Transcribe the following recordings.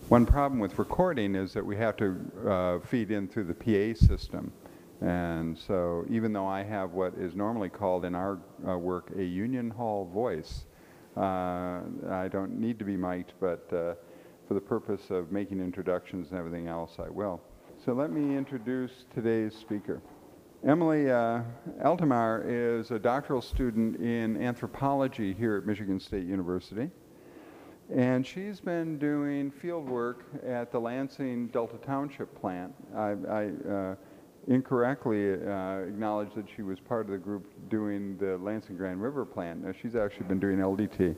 One problem with recording is that we have to feed in through the PA system. And so even though I have what is normally called in our work a union hall voice, I don't need to be mic'd, but for the purpose of making introductions and everything else, I will. So let me introduce today's speaker. Emily Altomare is a doctoral student in anthropology here at Michigan State University. And she's been doing field work at the Lansing Delta Township plant. I incorrectly acknowledged that she was part of the group doing the Lansing Grand River plant. Now, she's actually been doing LDT.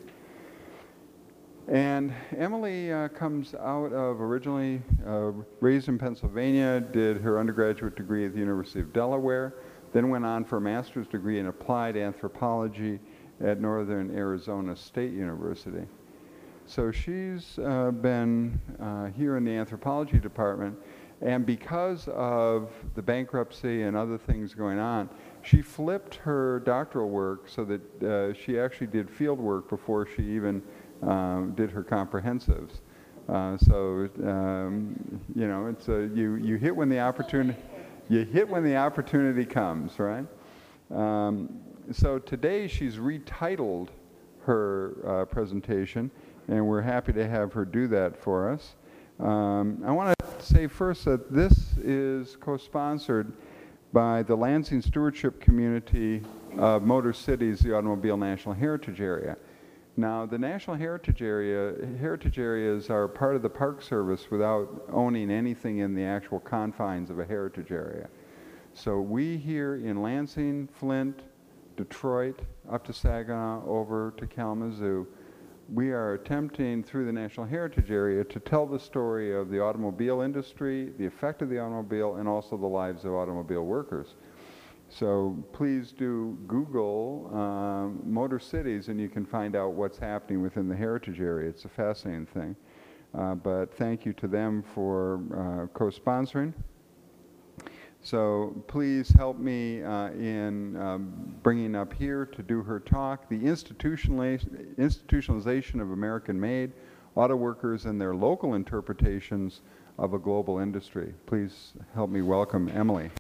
And Emily comes out of originally raised in Pennsylvania, did her undergraduate degree at the University of Delaware, then went on for a master's degree in applied anthropology at Northern Arizona State University. So she's been here in the anthropology department, and because of the bankruptcy and other things going on, she flipped her doctoral work so that she actually did field work before she even did her comprehensives. You know, it's you hit when the opportunity comes, right? So today she's retitled her presentation, and we're happy to have her do that for us. I want to say first that this is co-sponsored by the Lansing Stewardship Community of Motor Cities, the Automobile National Heritage Area. Now, the National Heritage areas are part of the Park Service without owning anything in the actual confines of a heritage area. So we here in Lansing, Flint, Detroit, up to Saginaw, over to Kalamazoo, we are attempting through the National Heritage Area to tell the story of the automobile industry, the effect of the automobile, and also the lives of automobile workers. So please do Google Motor Cities, and you can find out what's happening within the heritage area. It's a fascinating thing. But thank you to them for co-sponsoring. So please help me in bringing up here to do her talk, the institutionalization of American-made auto workers and their local interpretations of a global industry. Please help me welcome Emily.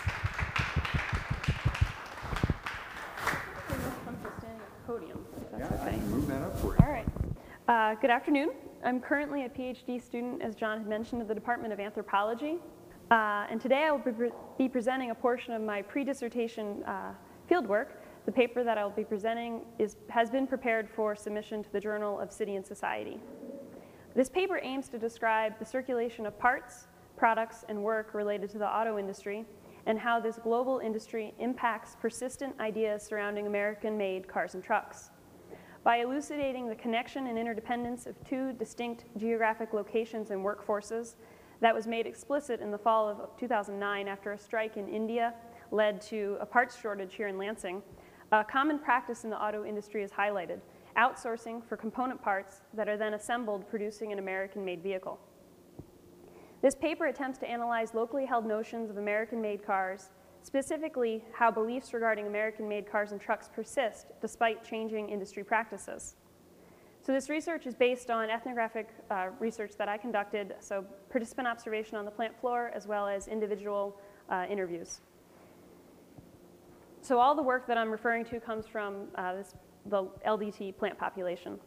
Good afternoon. I'm currently a PhD student, as John had mentioned, at the Department of Anthropology. And today I will be presenting a portion of my pre-dissertation fieldwork. The paper that I will be presenting has been prepared for submission to the Journal of City and Society. This paper aims to describe the circulation of parts, products, and work related to the auto industry, and how this global industry impacts persistent ideas surrounding American-made cars and trucks. By elucidating the connection and interdependence of two distinct geographic locations and workforces that was made explicit in the fall of 2009 after a strike in India led to a parts shortage here in Lansing, a common practice in the auto industry is highlighted: outsourcing for component parts that are then assembled, producing an American-made vehicle. This paper attempts to analyze locally held notions of American-made cars, specifically how beliefs regarding American-made cars and trucks persist despite changing industry practices. So this research is based on ethnographic research that I conducted, so participant observation on the plant floor as well as individual interviews. So all the work that I'm referring to comes from the LDT plant population.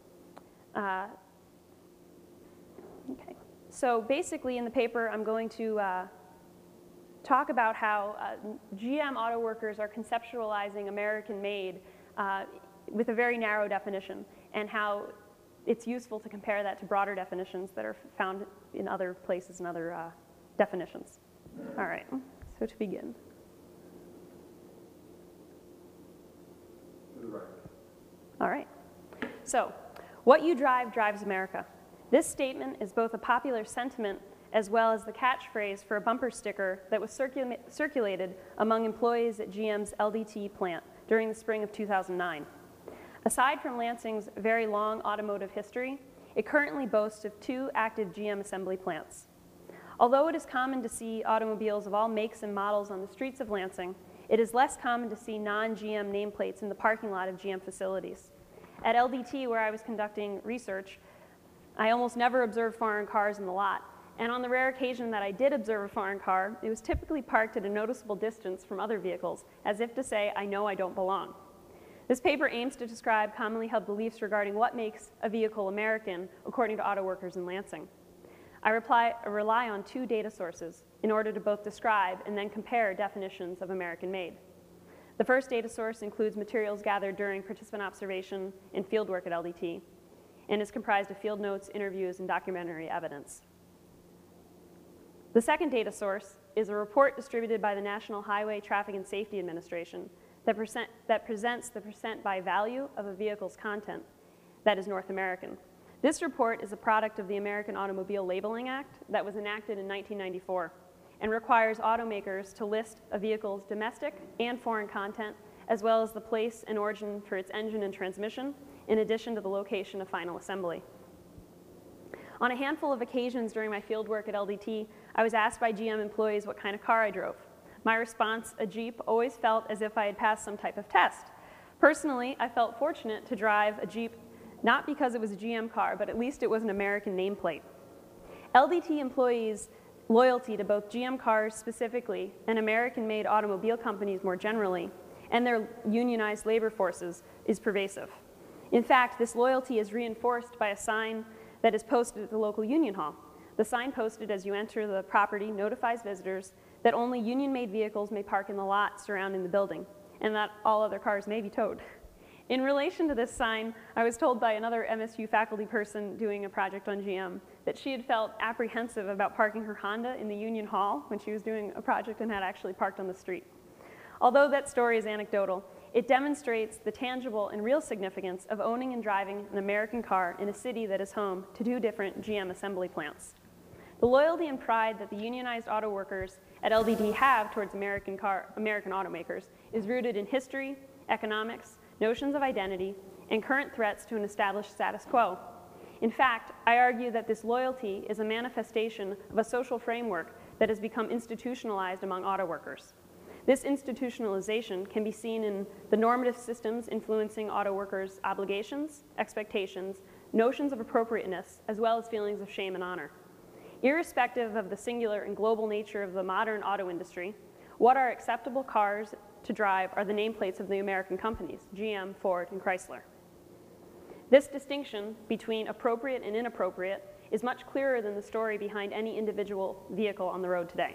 Okay. So basically in the paper I'm going to talk about how GM auto workers are conceptualizing American-made with a very narrow definition, and how it's useful to compare that to broader definitions that are found in other places and other definitions. All right, so to begin. All right, so what you drive drives America. This statement is both a popular sentiment as well as the catchphrase for a bumper sticker that was circulated among employees at GM's LDT plant during the spring of 2009. Aside from Lansing's very long automotive history, it currently boasts of 2 active GM assembly plants. Although it is common to see automobiles of all makes and models on the streets of Lansing, it is less common to see non-GM nameplates in the parking lot of GM facilities. At LDT, where I was conducting research, I almost never observe foreign cars in the lot, and on the rare occasion that I did observe a foreign car, it was typically parked at a noticeable distance from other vehicles, as if to say, I know I don't belong. This paper aims to describe commonly held beliefs regarding what makes a vehicle American, according to auto workers in Lansing. I rely on two data sources in order to both describe and then compare definitions of American-made. The first data source includes materials gathered during participant observation and fieldwork at LDT, and is comprised of field notes, interviews, and documentary evidence. The second data source is a report distributed by the National Highway Traffic and Safety Administration that presents the percent by value of a vehicle's content that is North American. This report is a product of the American Automobile Labeling Act that was enacted in 1994 and requires automakers to list a vehicle's domestic and foreign content, as well as the place and origin for its engine and transmission, in addition to the location of final assembly. On a handful of occasions during my fieldwork at LDT, I was asked by GM employees what kind of car I drove. My response, a Jeep, always felt as if I had passed some type of test. Personally, I felt fortunate to drive a Jeep, not because it was a GM car, but at least it was an American nameplate. LDT employees' loyalty to both GM cars specifically and American-made automobile companies more generally, and their unionized labor forces, is pervasive. In fact, this loyalty is reinforced by a sign that is posted at the local union hall. The sign posted as you enter the property notifies visitors that only union-made vehicles may park in the lot surrounding the building, and that all other cars may be towed. In relation to this sign, I was told by another MSU faculty person doing a project on GM that she had felt apprehensive about parking her Honda in the union hall when she was doing a project and had actually parked on the street. Although that story is anecdotal, it demonstrates the tangible and real significance of owning and driving an American car in a city that is home to two different GM assembly plants. The loyalty and pride that the unionized auto workers at LDT have towards American automakers is rooted in history, economics, notions of identity, and current threats to an established status quo. In fact, I argue that this loyalty is a manifestation of a social framework that has become institutionalized among auto workers. This institutionalization can be seen in the normative systems influencing auto workers' obligations, expectations, notions of appropriateness, as well as feelings of shame and honor. Irrespective of the singular and global nature of the modern auto industry, what are acceptable cars to drive are the nameplates of the American companies, GM, Ford, and Chrysler. This distinction between appropriate and inappropriate is much clearer than the story behind any individual vehicle on the road today.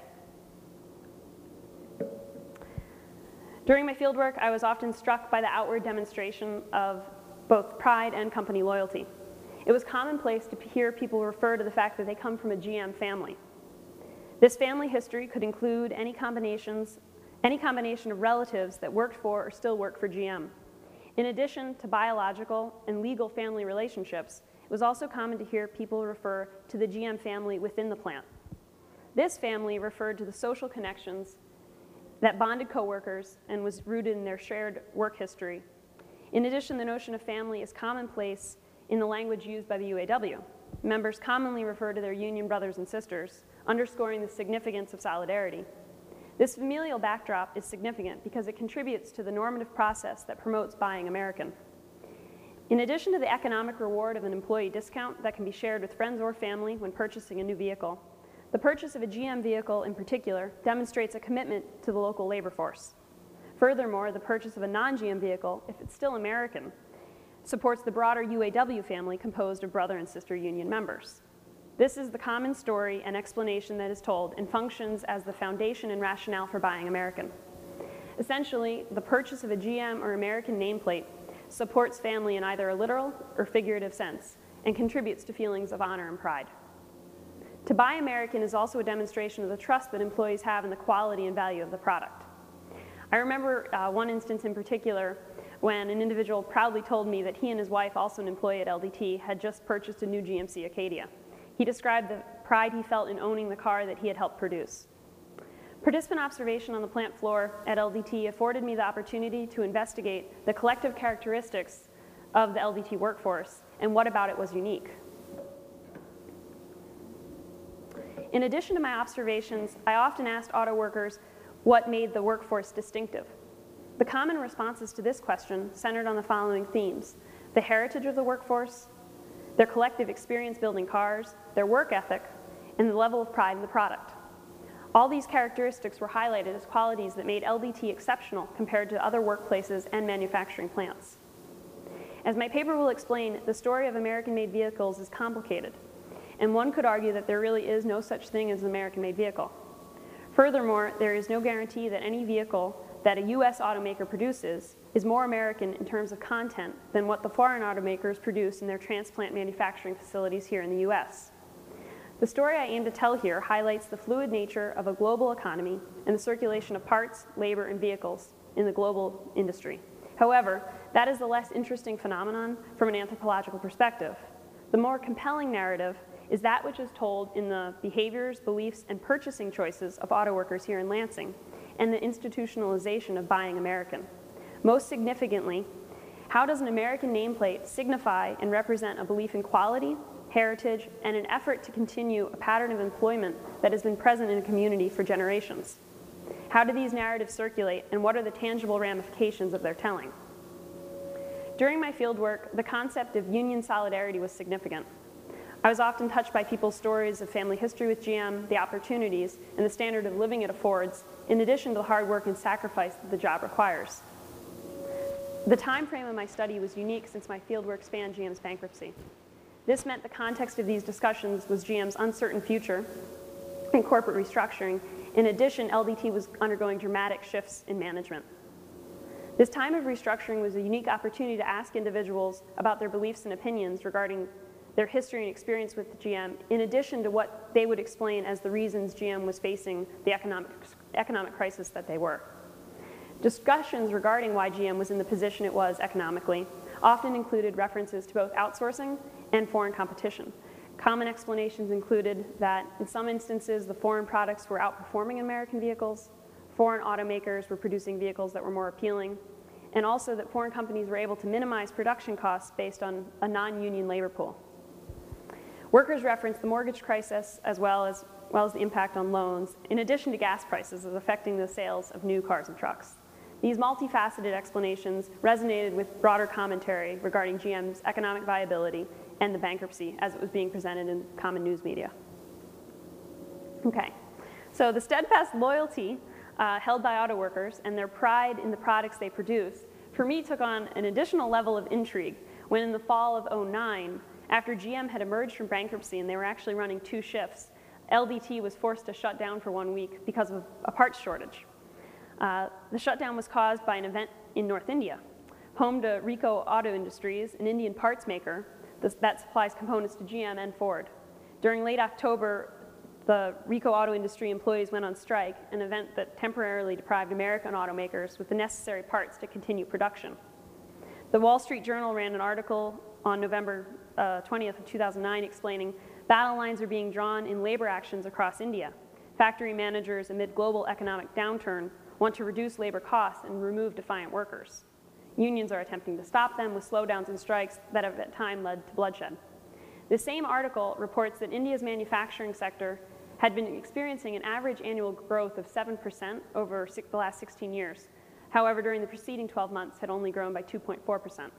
During my fieldwork, I was often struck by the outward demonstration of both pride and company loyalty. It was commonplace to hear people refer to the fact that they come from a GM family. This family history could include any combination of relatives that worked for or still work for GM. In addition to biological and legal family relationships, it was also common to hear people refer to the GM family within the plant. This family referred to the social connections that bonded coworkers and was rooted in their shared work history. In addition, the notion of family is commonplace in the language used by the UAW. Members commonly refer to their union brothers and sisters, underscoring the significance of solidarity. This familial backdrop is significant because it contributes to the normative process that promotes buying American. In addition to the economic reward of an employee discount that can be shared with friends or family when purchasing a new vehicle, the purchase of a GM vehicle in particular demonstrates a commitment to the local labor force. Furthermore, the purchase of a non-GM vehicle, if it's still American, supports the broader UAW family composed of brother and sister union members. This is the common story and explanation that is told and functions as the foundation and rationale for buying American. Essentially, the purchase of a GM or American nameplate supports family in either a literal or figurative sense and contributes to feelings of honor and pride. To buy American is also a demonstration of the trust that employees have in the quality and value of the product. I remember one instance in particular when an individual proudly told me that he and his wife, also an employee at LDT, had just purchased a new GMC Acadia. He described the pride he felt in owning the car that he had helped produce. Participant observation on the plant floor at LDT afforded me the opportunity to investigate the collective characteristics of the LDT workforce and what about it was unique. In addition to my observations, I often asked auto workers what made the workforce distinctive. The common responses to this question centered on the following themes: the heritage of the workforce, their collective experience building cars, their work ethic, and the level of pride in the product. All these characteristics were highlighted as qualities that made LDT exceptional compared to other workplaces and manufacturing plants. As my paper will explain, the story of American-made vehicles is complicated, and one could argue that there really is no such thing as an American-made vehicle. Furthermore, there is no guarantee that any vehicle that a US automaker produces is more American in terms of content than what the foreign automakers produce in their transplant manufacturing facilities here in the US. The story I aim to tell here highlights the fluid nature of a global economy and the circulation of parts, labor, and vehicles in the global industry. However, that is the less interesting phenomenon from an anthropological perspective. The more compelling narrative is that which is told in the behaviors, beliefs, and purchasing choices of auto workers here in Lansing, and the institutionalization of buying American. Most significantly, how does an American nameplate signify and represent a belief in quality, heritage, and an effort to continue a pattern of employment that has been present in a community for generations? How do these narratives circulate, and what are the tangible ramifications of their telling? During my fieldwork, the concept of union solidarity was significant. I was often touched by people's stories of family history with GM, the opportunities, and the standard of living it affords, in addition to the hard work and sacrifice that the job requires. The time frame of my study was unique since my fieldwork spanned GM's bankruptcy. This meant the context of these discussions was GM's uncertain future and corporate restructuring. In addition, LDT was undergoing dramatic shifts in management. This time of restructuring was a unique opportunity to ask individuals about their beliefs and opinions regarding their history and experience with GM, in addition to what they would explain as the reasons GM was facing the economic crisis that they were. Discussions regarding why GM was in the position it was economically often included references to both outsourcing and foreign competition. Common explanations included that in some instances the foreign products were outperforming American vehicles, foreign automakers were producing vehicles that were more appealing, and also that foreign companies were able to minimize production costs based on a non-union labor pool. Workers referenced the mortgage crisis as well as the impact on loans, in addition to gas prices as affecting the sales of new cars and trucks. These multifaceted explanations resonated with broader commentary regarding GM's economic viability and the bankruptcy as it was being presented in common news media. Okay, so the steadfast loyalty held by auto workers and their pride in the products they produce, for me, took on an additional level of intrigue when in the fall of '09, after GM had emerged from bankruptcy and they were actually running 2 shifts, LDT was forced to shut down for 1 week because of a parts shortage. The shutdown was caused by an event in North India, home to Ricoh Auto Industries, an Indian parts maker that supplies components to GM and Ford. During late October, the Ricoh Auto Industry employees went on strike, an event that temporarily deprived American automakers with the necessary parts to continue production. The Wall Street Journal ran an article on November 20th of 2009 explaining battle lines are being drawn in labor actions across India. Factory managers amid global economic downturn want to reduce labor costs and remove defiant workers. Unions are attempting to stop them with slowdowns and strikes that have at times led to bloodshed. The same article reports that India's manufacturing sector had been experiencing an average annual growth of 7% over the last 16 years. However, during the preceding 12 months had only grown by 2.4%.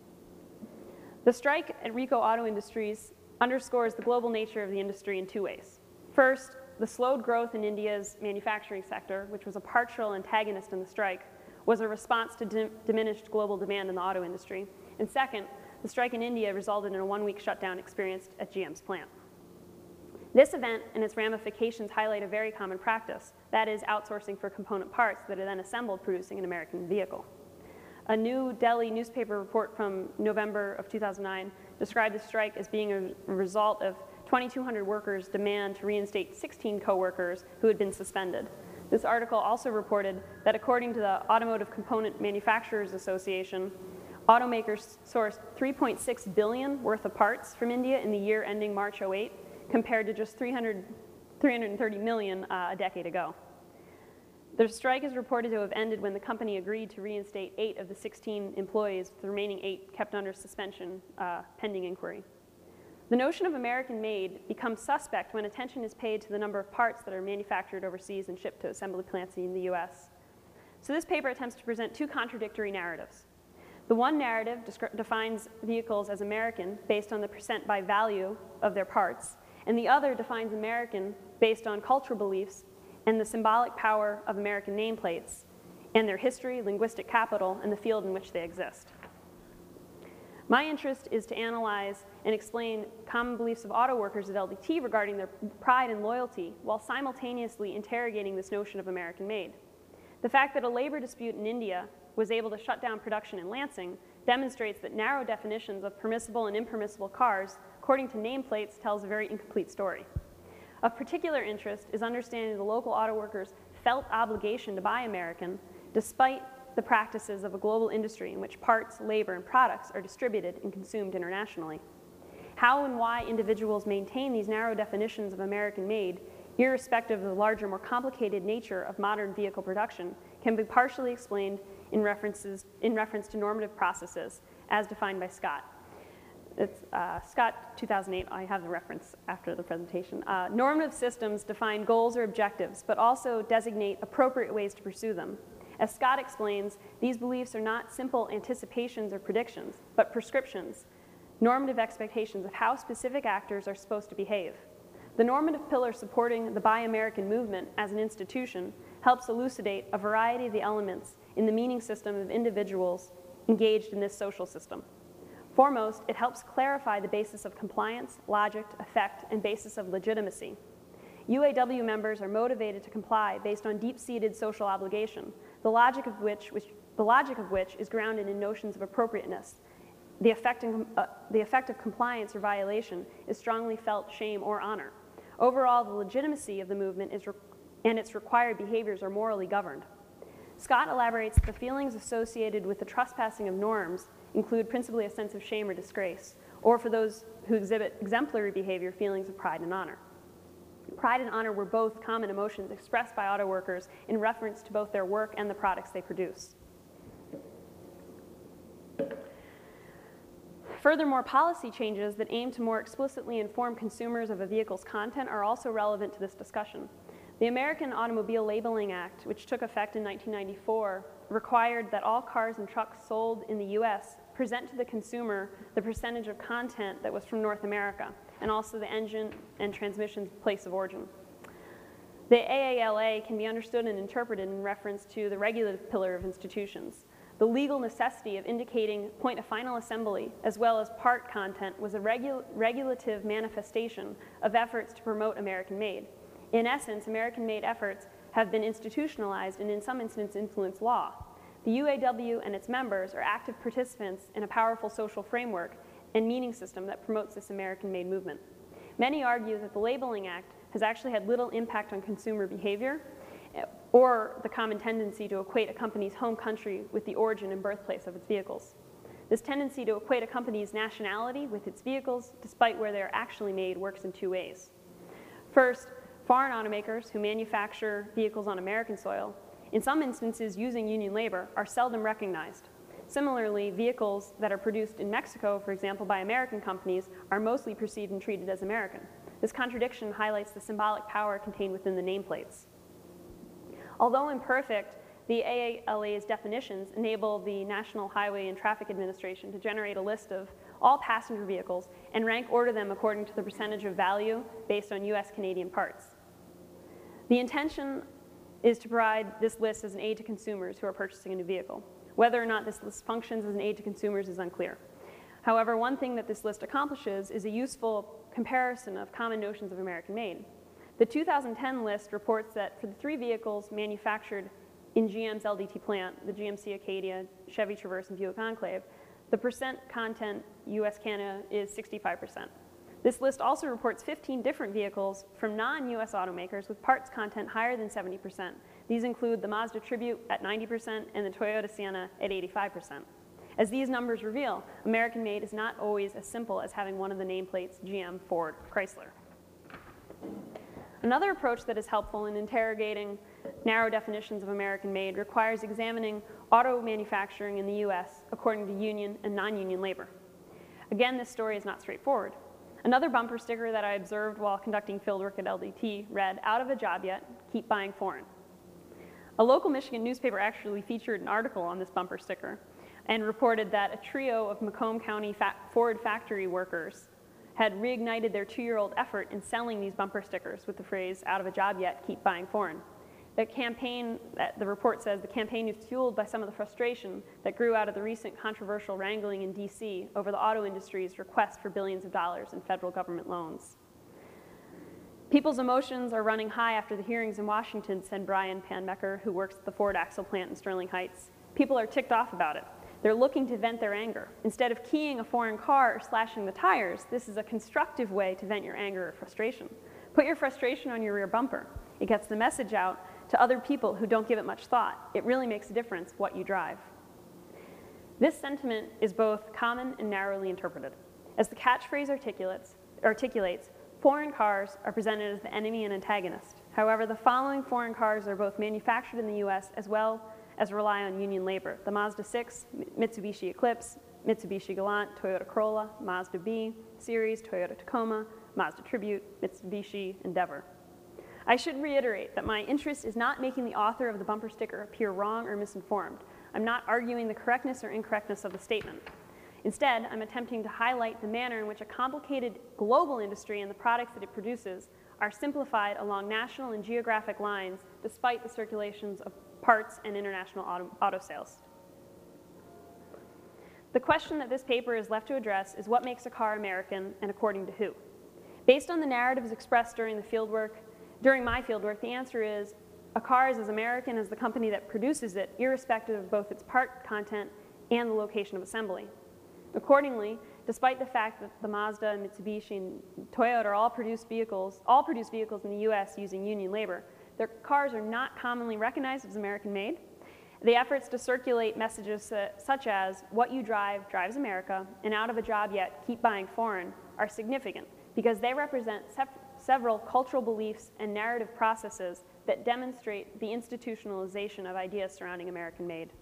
The strike at Ricoh Auto Industries underscores the global nature of the industry in 2 ways. First, the slowed growth in India's manufacturing sector, which was a partial antagonist in the strike, was a response to diminished global demand in the auto industry. And second, the strike in India resulted in a 1-week shutdown experienced at GM's plant. This event and its ramifications highlight a very common practice, that is outsourcing for component parts that are then assembled producing an American vehicle. A New Delhi newspaper report from November of 2009 described the strike as being a result of 2,200 workers' demand to reinstate 16 co-workers who had been suspended. This article also reported that according to the Automotive Component Manufacturers Association, automakers sourced $3.6 billion worth of parts from India in the year ending March '08, compared to just $330 million a decade ago. The strike is reported to have ended when the company agreed to reinstate 8 of the 16 employees, with the remaining 8 kept under suspension pending inquiry. The notion of American-made becomes suspect when attention is paid to the number of parts that are manufactured overseas and shipped to assembly plants in the US. So this paper attempts to present 2 contradictory narratives. The one narrative defines vehicles as American based on the percent by value of their parts, and the other defines American based on cultural beliefs and the symbolic power of American nameplates and their history, linguistic capital, and the field in which they exist. My interest is to analyze and explain common beliefs of auto workers at LDT regarding their pride and loyalty, while simultaneously interrogating this notion of American-made. The fact that a labor dispute in India was able to shut down production in Lansing demonstrates that narrow definitions of permissible and impermissible cars, according to nameplates, tells a very incomplete story. Of particular interest is understanding the local auto workers' felt obligation to buy American, despite the practices of a global industry in which parts, labor, and products are distributed and consumed internationally. How and why individuals maintain these narrow definitions of American-made, irrespective of the larger, more complicated nature of modern vehicle production, can be partially explained in reference to normative processes, as defined by Scott. It's Scott 2008, I have the reference after the presentation. Normative systems define goals or objectives, but also designate appropriate ways to pursue them. As Scott explains, these beliefs are not simple anticipations or predictions, but prescriptions, normative expectations of how specific actors are supposed to behave. The normative pillar supporting the Buy American movement as an institution helps elucidate a variety of the elements in the meaning system of individuals engaged in this social system. Foremost, it helps clarify the basis of compliance, logic, effect, and basis of legitimacy. UAW members are motivated to comply based on deep-seated social obligation, the logic of which is grounded in notions of appropriateness. The effect of compliance or violation is strongly felt shame or honor. Overall, the legitimacy of the movement and its required behaviors are morally governed. Scott elaborates that the feelings associated with the trespassing of norms include principally a sense of shame or disgrace, or for those who exhibit exemplary behavior, feelings of pride and honor. Pride and honor were both common emotions expressed by auto workers in reference to both their work and the products they produce. Furthermore, policy changes that aim to more explicitly inform consumers of a vehicle's content are also relevant to this discussion. The American Automobile Labeling Act, which took effect in 1994, required that all cars and trucks sold in the US present to the consumer the percentage of content that was from North America, and also the engine and transmission's place of origin. The AALA can be understood and interpreted in reference to the regulative pillar of institutions. The legal necessity of indicating point of final assembly as well as part content was a regulative manifestation of efforts to promote American-made. In essence, American-made efforts have been institutionalized and in some instances influence law. The UAW and its members are active participants in a powerful social framework and meaning system that promotes this American-made movement. Many argue that the Labeling Act has actually had little impact on consumer behavior or the common tendency to equate a company's home country with the origin and birthplace of its vehicles. This tendency to equate a company's nationality with its vehicles, despite where they are actually made, works in two ways. First, foreign automakers who manufacture vehicles on American soil, in some instances using union labor, are seldom recognized. Similarly, vehicles that are produced in Mexico, for example, by American companies, are mostly perceived and treated as American. This contradiction highlights the symbolic power contained within the nameplates. Although imperfect, the AALA's definitions enable the National Highway and Traffic Administration to generate a list of all passenger vehicles and rank order them according to the percentage of value based on US-Canadian parts. The intention is to provide this list as an aid to consumers who are purchasing a new vehicle. Whether or not this list functions as an aid to consumers is unclear. However, one thing that this list accomplishes is a useful comparison of common notions of American-made. The 2010 list reports that for the 3 vehicles manufactured in GM's LDT plant, the GMC Acadia, Chevy Traverse, and Buick Enclave, the percent content US-Canada is 65%. This list also reports 15 different vehicles from non-US automakers with parts content higher than 70%. These include the Mazda Tribute at 90% and the Toyota Sienna at 85%. As these numbers reveal, American-made is not always as simple as having one of the nameplates GM, Ford, Chrysler. Another approach that is helpful in interrogating narrow definitions of American-made requires examining auto manufacturing in the US according to union and non-union labor. Again, this story is not straightforward. Another bumper sticker that I observed while conducting fieldwork at LDT read, "Out of a job yet, keep buying foreign." A local Michigan newspaper actually featured an article on this bumper sticker. and reported that a trio of Macomb County Ford factory workers had reignited their 2-year-old effort in selling these bumper stickers with the phrase, "Out of a job yet, keep buying foreign." The campaign, the report says, the campaign was fueled by some of the frustration that grew out of the recent controversial wrangling in DC over the auto industry's request for billions of dollars in federal government loans. People's emotions are running high after the hearings in Washington, said Brian Panmecker, who works at the Ford Axle plant in Sterling Heights. People are ticked off about it. They're looking to vent their anger. Instead of keying a foreign car or slashing the tires, this is a constructive way to vent your anger or frustration. Put your frustration on your rear bumper. It gets the message out to other people who don't give it much thought. It really makes a difference what you drive. This sentiment is both common and narrowly interpreted. As the catchphrase articulates, foreign cars are presented as the enemy and antagonist. However, the following foreign cars are both manufactured in the US as well as rely on union labor: the Mazda 6, Mitsubishi Eclipse, Mitsubishi Galant, Toyota Corolla, Mazda B series, Toyota Tacoma, Mazda Tribute, Mitsubishi Endeavor. I should reiterate that my interest is not making the author of the bumper sticker appear wrong or misinformed. I'm not arguing the correctness or incorrectness of the statement. Instead, I'm attempting to highlight the manner in which a complicated global industry and the products that it produces are simplified along national and geographic lines despite the circulations of parts and international auto sales. The question that this paper is left to address is what makes a car American and according to who? Based on the narratives expressed during my fieldwork, the answer is a car is as American as the company that produces it, irrespective of both its part content and the location of assembly. Accordingly, despite the fact that the Mazda and Mitsubishi and Toyota all produce vehicles in the US using union labor, their cars are not commonly recognized as American-made. The efforts to circulate messages such as "what you drive drives America" and "out of a job yet, keep buying foreign" are significant because they represent several cultural beliefs and narrative processes that demonstrate the institutionalization of ideas surrounding American-made.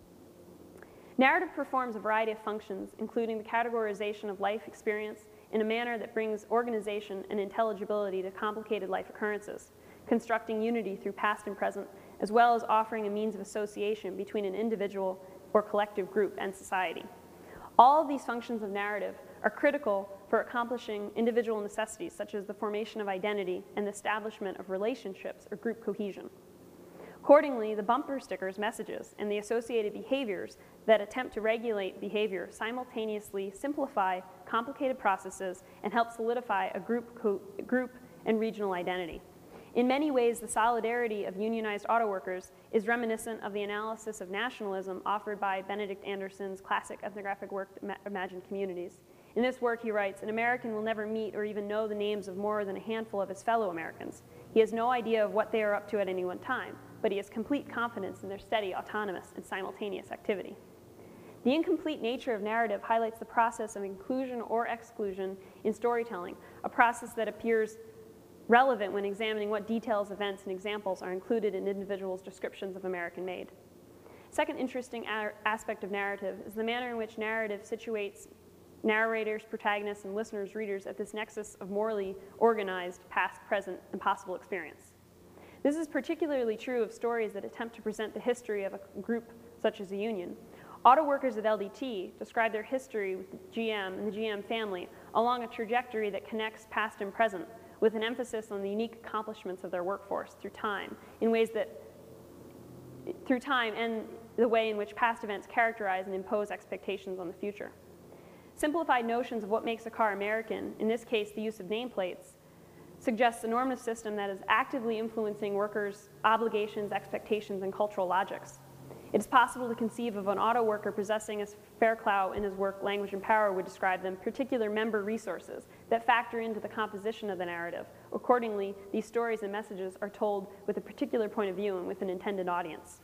Narrative performs a variety of functions, including the categorization of life experience in a manner that brings organization and intelligibility to complicated life occurrences, constructing unity through past and present, as well as offering a means of association between an individual or collective group and society. All of these functions of narrative are critical for accomplishing individual necessities, such as the formation of identity and the establishment of relationships or group cohesion. Accordingly, the bumper stickers, messages, and the associated behaviors that attempt to regulate behavior simultaneously simplify complicated processes and help solidify a group and regional identity. In many ways, the solidarity of unionized auto workers is reminiscent of the analysis of nationalism offered by Benedict Anderson's classic ethnographic work, Imagined Communities. In this work, he writes, "An American will never meet or even know the names of more than a handful of his fellow Americans. He has no idea of what they are up to at any one time, but he has complete confidence in their steady, autonomous, and simultaneous activity." The incomplete nature of narrative highlights the process of inclusion or exclusion in storytelling, a process that appears relevant when examining what details, events, and examples are included in individuals' descriptions of American-made. Second interesting aspect of narrative is the manner in which narrative situates narrators, protagonists, and listeners, readers at this nexus of morally organized past, present, and possible experience. This is particularly true of stories that attempt to present the history of a group such as a union. Auto workers at LDT describe their history with the GM and the GM family along a trajectory that connects past and present, with an emphasis on the unique accomplishments of their workforce through time and the way in which past events characterize and impose expectations on the future. Simplified notions of what makes a car American, in this case the use of nameplates, suggests a normative system that is actively influencing workers' obligations, expectations, and cultural logics. It is possible to conceive of an auto worker possessing, as Fairclough in his work Language and Power would describe them, particular member resources that factor into the composition of the narrative. Accordingly, these stories and messages are told with a particular point of view and with an intended audience.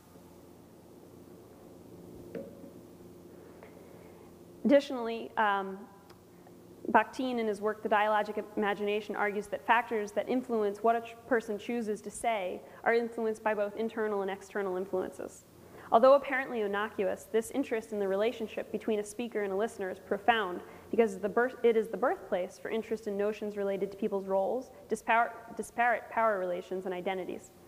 Additionally, Bakhtin in his work The Dialogic Imagination argues that factors that influence what a person chooses to say are influenced by both internal and external influences. Although apparently innocuous, this interest in the relationship between a speaker and a listener is profound because it is the birthplace for interest in notions related to people's roles, disparate power relations, and identities.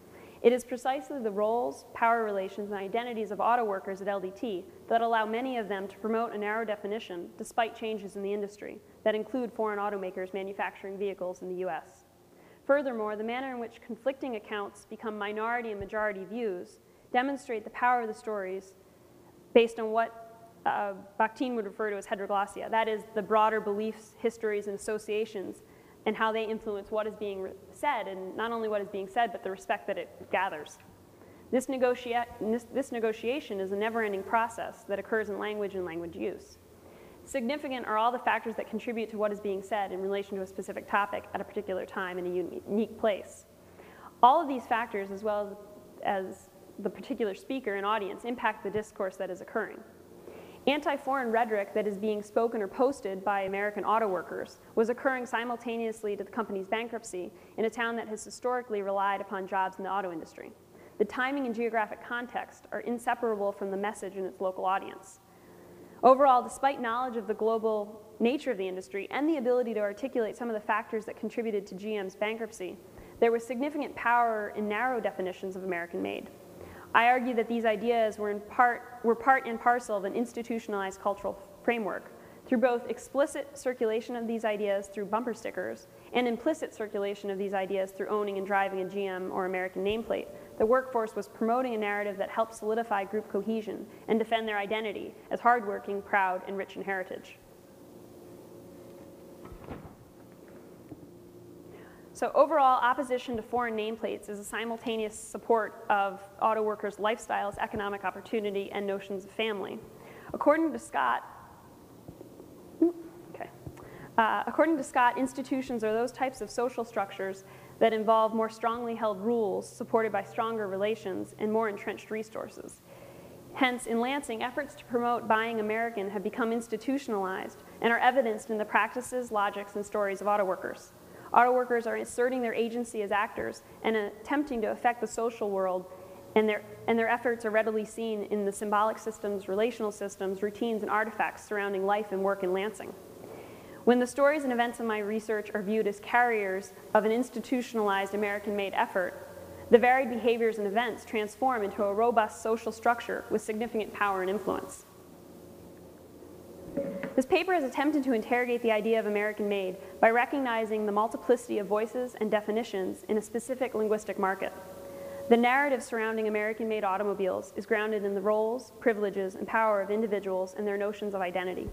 It is precisely the roles, power relations, and identities of auto workers at LDT that allow many of them to promote a narrow definition despite changes in the industry that include foreign automakers manufacturing vehicles in the US. Furthermore, the manner in which conflicting accounts become minority and majority views demonstrate the power of the stories based on what Bakhtin would refer to as heteroglossia, that is, the broader beliefs, histories, and associations, and how they influence what is being said, and not only what is being said, but the respect that it gathers. This negotiation is a never-ending process that occurs in language and language use. Significant are all the factors that contribute to what is being said in relation to a specific topic at a particular time in a unique place. All of these factors, as well as the particular speaker and audience, impact the discourse that is occurring. Anti-foreign rhetoric that is being spoken or posted by American auto workers was occurring simultaneously to the company's bankruptcy in a town that has historically relied upon jobs in the auto industry. The timing and geographic context are inseparable from the message and its local audience. Overall, despite knowledge of the global nature of the industry and the ability to articulate some of the factors that contributed to GM's bankruptcy, there was significant power in narrow definitions of American-made. I argue that these ideas were part and parcel of an institutionalized cultural framework. Through both explicit circulation of these ideas through bumper stickers and implicit circulation of these ideas through owning and driving a GM or American nameplate, the workforce was promoting a narrative that helped solidify group cohesion and defend their identity as hardworking, proud, and rich in heritage. So overall, opposition to foreign nameplates is a simultaneous support of auto workers' lifestyles, economic opportunity, and notions of family. According to Scott, institutions are those types of social structures that involve more strongly held rules supported by stronger relations and more entrenched resources. Hence, in Lansing, efforts to promote buying American have become institutionalized and are evidenced in the practices, logics, and stories of auto workers. Auto workers are asserting their agency as actors and attempting to affect the social world, and their efforts are readily seen in the symbolic systems, relational systems, routines, and artifacts surrounding life and work in Lansing. When the stories and events of my research are viewed as carriers of an institutionalized American-made effort, the varied behaviors and events transform into a robust social structure with significant power and influence. This paper has attempted to interrogate the idea of American-made by recognizing the multiplicity of voices and definitions in a specific linguistic market. The narrative surrounding American-made automobiles is grounded in the roles, privileges, and power of individuals and their notions of identity.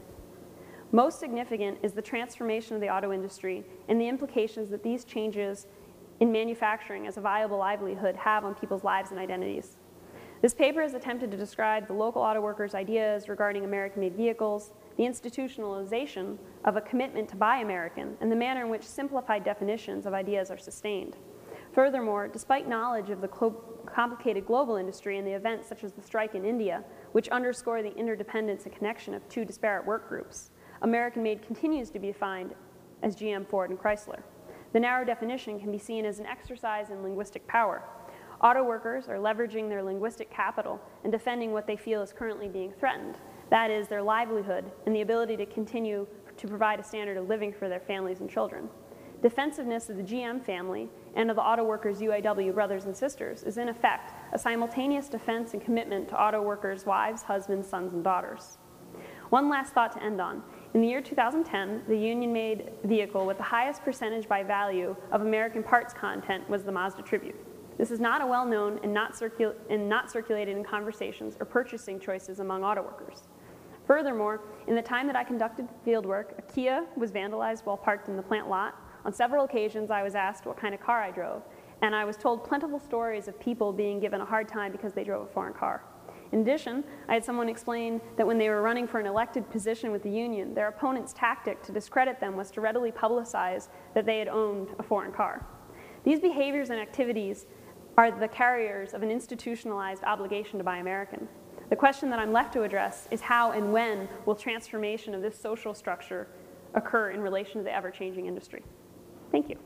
Most significant is the transformation of the auto industry and the implications that these changes in manufacturing as a viable livelihood have on people's lives and identities. This paper has attempted to describe the local auto workers' ideas regarding American-made vehicles, the institutionalization of a commitment to buy American, and the manner in which simplified definitions of ideas are sustained. Furthermore, despite knowledge of the complicated global industry and the events such as the strike in India, which underscore the interdependence and connection of two disparate work groups, American-made continues to be defined as GM, Ford, and Chrysler. The narrow definition can be seen as an exercise in linguistic power. Auto workers are leveraging their linguistic capital and defending what they feel is currently being threatened. That is, their livelihood and the ability to continue to provide a standard of living for their families and children. Defensiveness of the GM family and of the auto workers' UAW brothers and sisters is in effect a simultaneous defense and commitment to auto workers' wives, husbands, sons, and daughters. One last thought to end on. In the year 2010, the union-made vehicle with the highest percentage by value of American parts content was the Mazda Tribute. This is not a well-known and not circulated in conversations or purchasing choices among auto workers. Furthermore, in the time that I conducted fieldwork, a Kia was vandalized while parked in the plant lot. On several occasions, I was asked what kind of car I drove, and I was told plentiful stories of people being given a hard time because they drove a foreign car. In addition, I had someone explain that when they were running for an elected position with the union, their opponent's tactic to discredit them was to readily publicize that they had owned a foreign car. These behaviors and activities are the carriers of an institutionalized obligation to buy American. The question that I'm left to address is how and when will transformation of this social structure occur in relation to the ever-changing industry? Thank you.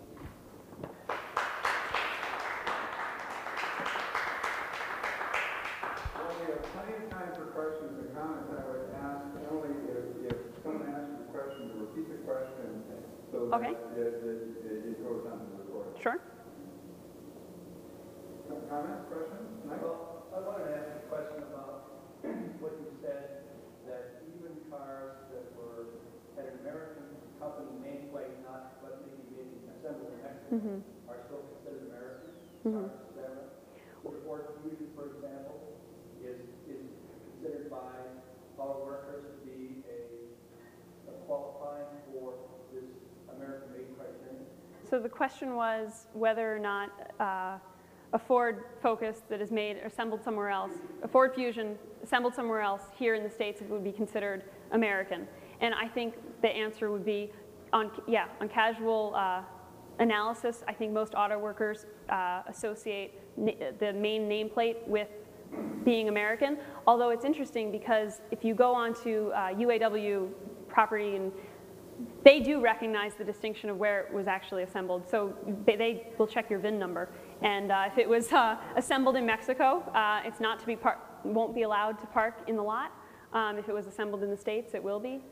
Well, we have plenty of time for questions and comments. I would ask only if someone asks you a question to repeat the question so that Okay. it goes on to the recording. Sure. Comment, question? Mike? Well, I wanted to ask a question about what you said, that even cars that had an American company nameplate, not but maybe assembled in Mexico, are still considered American cars. Is that right? So the Ford Fusion, for example, is considered by auto workers to be a qualifying for this American-made criterion. So the question was whether or not a Ford Focus that is made or assembled somewhere else, a Ford Fusion assembled somewhere else here in the States, it would be considered American. And I think the answer would be, on casual analysis, I think most auto workers associate the main nameplate with being American. Although it's interesting because if you go onto UAW property, and they do recognize the distinction of where it was actually assembled. So they will check your VIN number. And if it was assembled in Mexico, it's not to be won't be allowed to park in the lot. If it was assembled in the States, it will be.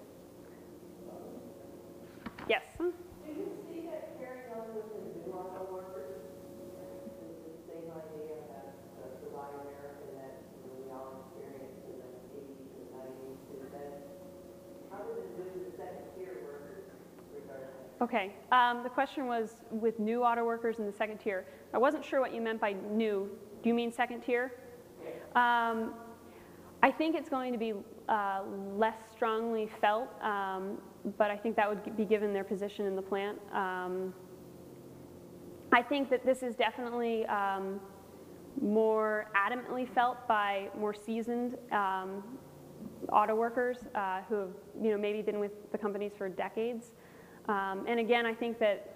Yes? Do you see that carrying on with the new auto workers? It's the same idea that the Buy American that we all experienced in the 80s and 90s. Is that, how does it do the second tier workers regarding that? Okay. The question was with new auto workers in the second tier. I wasn't sure what you meant by new. Do you mean second tier? I think it's going to be less strongly felt, but I think that would be given their position in the plant. I think that this is definitely more adamantly felt by more seasoned auto workers who have maybe been with the companies for decades. And again, I think that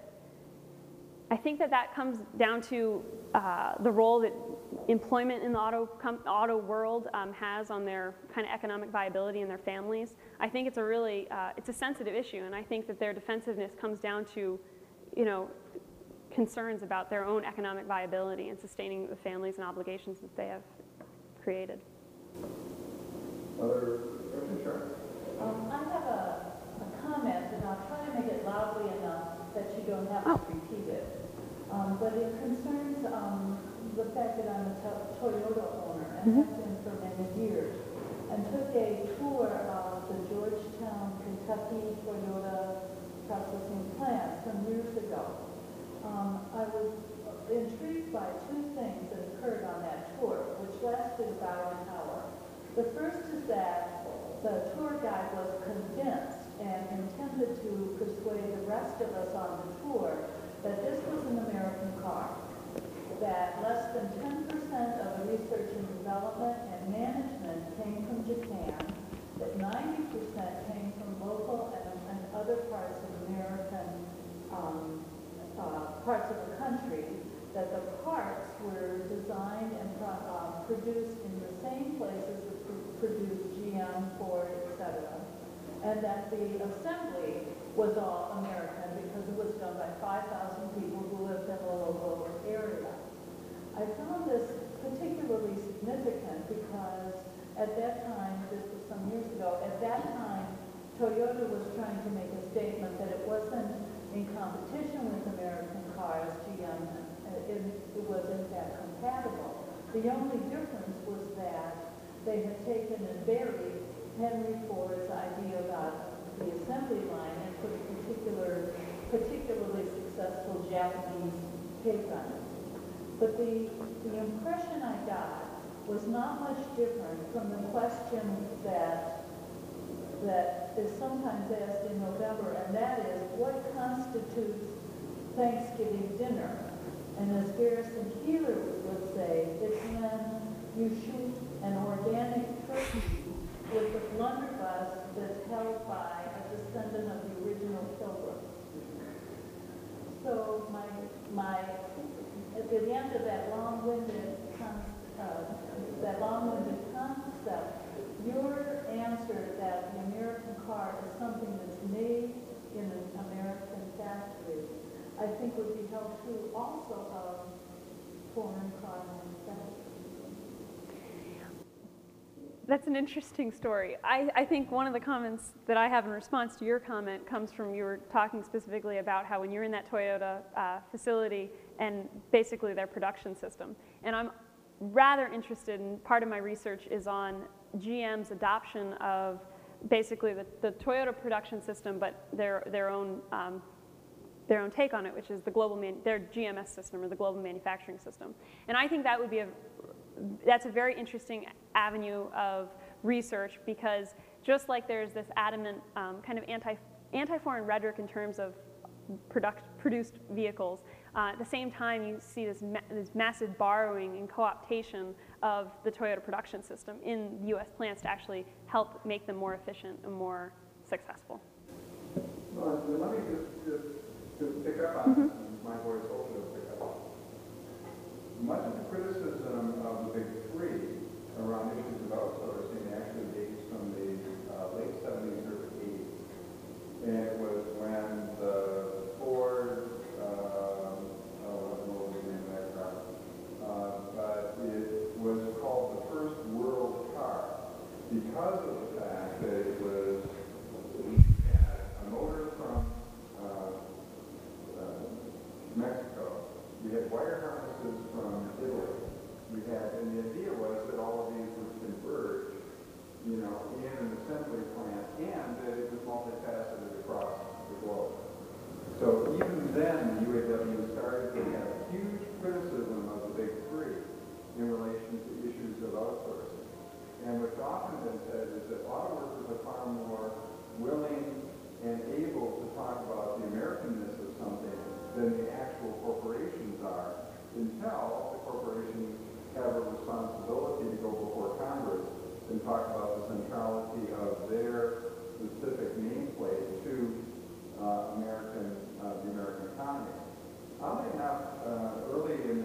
comes down to the role that employment in the auto world has on their kind of economic viability and their families. I think it's a really it's a sensitive issue, and I think that their defensiveness comes down to, concerns about their own economic viability and sustaining the families and obligations that they have created. Other questions? Sure. I have a comment, and I'll try to make it loudly enough that you don't have to repeat it. But it concerns the fact that I'm a Toyota owner and have been for many years, and took a tour of the Georgetown, Kentucky Toyota processing plant some years ago. I was intrigued by two things that occurred on that tour, which lasted about an hour. The first is that the tour guide was convinced and intended to persuade the rest of us on the tour that this was an American car, that less than 10% of the research and development and management came from Japan, that 90% came from local and other parts of American parts of the country, that the parts were designed and produced in the same places that produced GM, Ford, etc., and that the assembly was all American because it was done by 5,000 people who lived in the local area. I found this particularly significant because at that time, this was some years ago, at that time, Toyota was trying to make a statement that it wasn't in competition with American cars, GM, it was in fact compatible. The only difference was that they had taken and buried Henry Ford's idea about the assembly line and put a particularly successful Japanese take on it. But the impression I got was not much different from the question that is sometimes asked in November, and that is, what constitutes Thanksgiving dinner? And as Garrison Keillor would say, it's when you shoot an organic turkey with the blunderbuss that's held by a descendant of the original Pilgrims. So at the end of that long-winded concept, your answer that the American car is something that's made in an American factory, I think would be held true also of foreign car manufacturers. That's an interesting story. I think one of the comments that I have in response to your comment comes from you were talking specifically about how when you're in that Toyota facility and basically their production system. And I'm rather interested in, part of my research is on GM's adoption of basically the Toyota production system, but their own take on it, which is their GMS system, or the global manufacturing system. And I think that would be that's a very interesting avenue of research, because just like there's this adamant kind of anti-foreign rhetoric in terms of produced vehicles, at the same time you see this massive borrowing and co-optation of the Toyota production system in U.S. plants to actually help make them more efficient and more successful. Well, let me just pick up on my voice also to pick up. Much of the criticism of the big three around issues of outsourcing actually dates from the late 70s or 80s. And it was when the Ford, what was the name of that car? But it was called the first world car because of the fact that it had a motor from Mexico. We had wire harnesses from Italy. And the idea was that all of these would converge, in an assembly plant, and that it was multifaceted across the globe. So even then, the UAW started to have huge criticism of the big three in relation to issues of outsourcing. And what's often been said is that auto workers are far more willing and able to talk about the Americanness of something than the actual corporations are, until the corporations have a responsibility to go before Congress and talk about the centrality of their specific nameplate to the American economy. Oddly enough, early in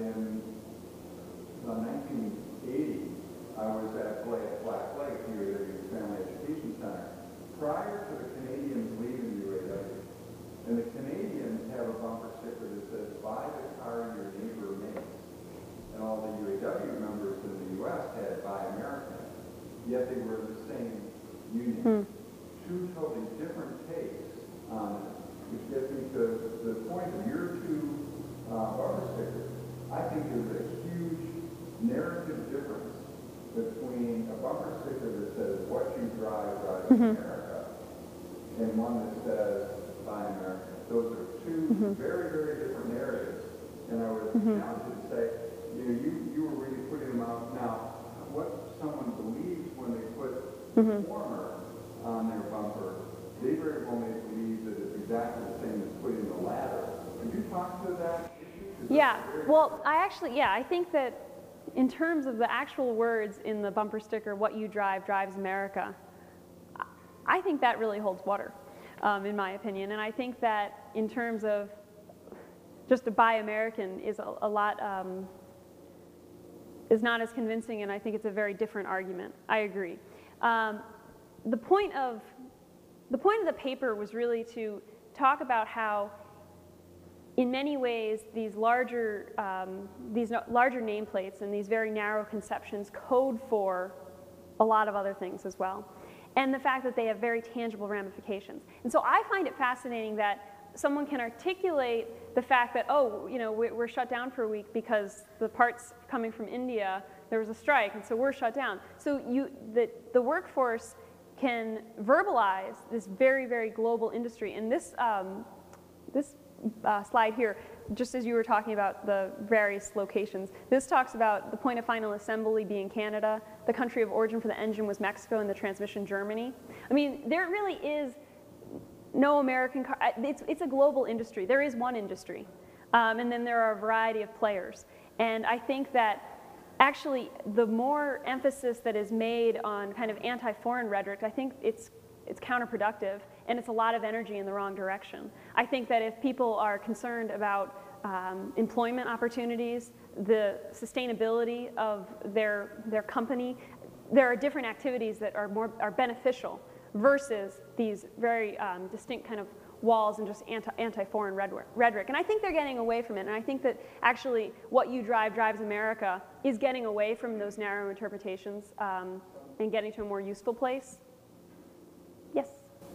1980, I was at Black Lake, UAW's Family Education Center, prior to the Canadians leaving UAW. And the Canadians have a bumper sticker that says, "Buy the car your neighbor makes." And all the UAW members in the U.S. had "Buy American," yet they were the same union. Two totally different takes on it, which gets me to the point of your two bumper stickers. I think there's a huge narrative difference between a bumper sticker that says, "What you drive drives America," and one that says, "Buy America." Those are two very, very different narratives. And I would challenge you to say, you were really putting them out. Now, what someone believes when they put former on their bumper, they very well may believe that it's exactly the same as putting the latter. Could you talk to that issue? Yeah, well, I think that in terms of the actual words in the bumper sticker, "What you drive drives America," I think that really holds water, in my opinion. And I think that in terms of just to buy American is a lot, is not as convincing, and I think it's a very different argument. I agree. The point of the paper was really to talk about how, in many ways, these larger nameplates and these very narrow conceptions code for a lot of other things as well, and the fact that they have very tangible ramifications. And so I find it fascinating that someone can articulate the fact that, we're shut down for a week because the parts coming from India, there was a strike, and so we're shut down. So the workforce can verbalize this very, very global industry. And this slide here, just as you were talking about the various locations, this talks about the point of final assembly being Canada, the country of origin for the engine was Mexico, and the transmission Germany. I mean, there really is no American car. It's a global industry. There is one industry, and then there are a variety of players. And I think that actually the more emphasis that is made on kind of anti-foreign rhetoric, I think it's counterproductive, and it's a lot of energy in the wrong direction. I think that if people are concerned about employment opportunities, the sustainability of their company, there are different activities that are beneficial versus these very distinct kind of walls and just anti-foreign rhetoric. And I think they're getting away from it. And I think that actually what you drive drives America is getting away from those narrow interpretations. and getting to a more useful place. Yes?